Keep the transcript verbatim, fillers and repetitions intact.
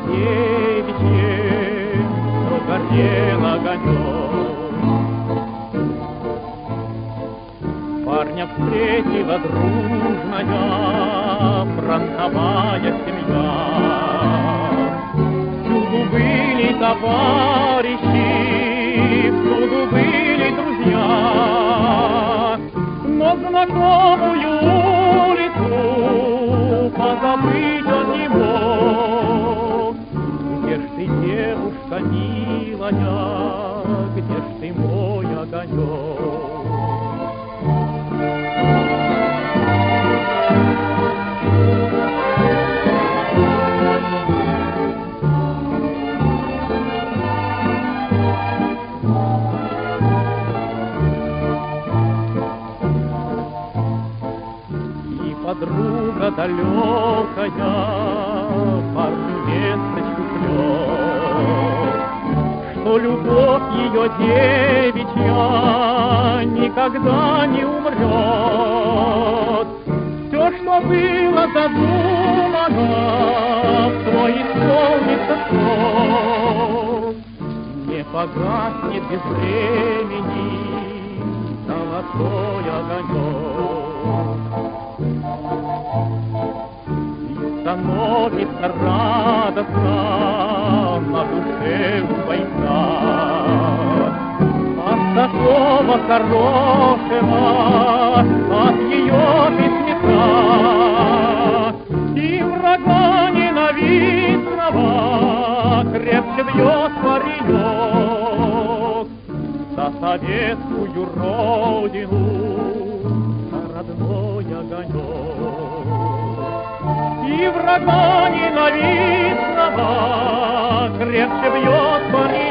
девичье, что горел огонек. Парня встретила дружная фронтовая семья. Всюду были товарищи, всюду были друзья, но знакомую улицу позабыть он не мог. Где ж ты, девушка милая, где ж ты, мой огонек? Подруга далекая парню весточку шлет, что любовь ее девичья никогда не умрет. Все, что было задумано, в твой исполнится срок. Не погаснет без времени золотой огонек. Становится радостно на душе у бойца от такого хорошего, от ее письмеца. И врага ненавистного крепче бьет паренек за советскую родину, за родной огонек. И врага ненавистного крепче бьет парень.